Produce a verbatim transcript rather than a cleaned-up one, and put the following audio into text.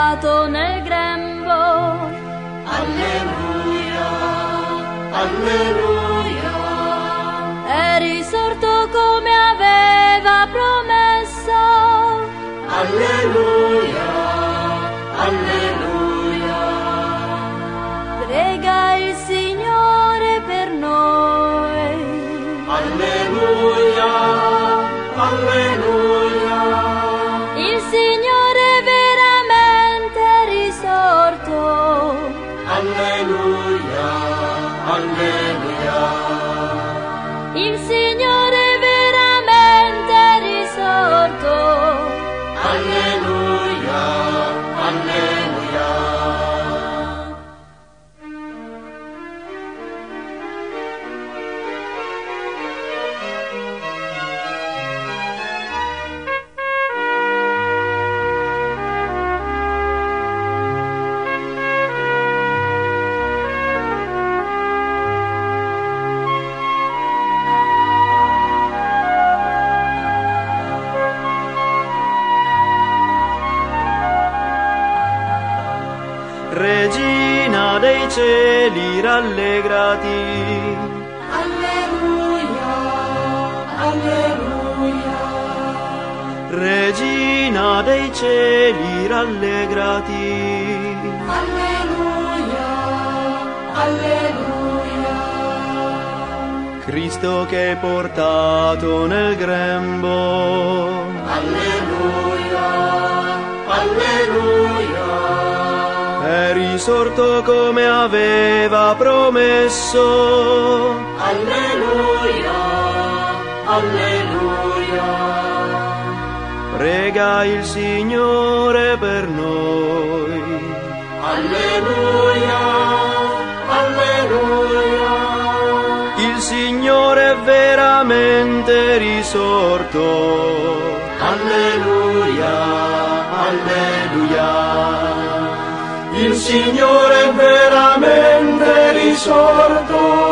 portato nel grembo. Alleluia, alleluia. È risorto come aveva promesso. Alleluia, alleluia. Prega il Signore per noi. Alleluia, alleluia. Il Signore è veramente risorto. Alleluia, alleluia. Il Signore è veramente risorto. Alleluia, alleluia. Regina dei cieli, rallegrati. Alleluia, alleluia. Regina dei cieli, rallegrati. Alleluia, alleluia. Cristo che è portato nel grembo. Alleluia, alleluia. È risorto come aveva promesso. Alleluia, alleluia. Prega il Signore per noi. Alleluia, alleluia. Il Signore è veramente risorto. Alleluia, alleluia. Il Signore è veramente risorto.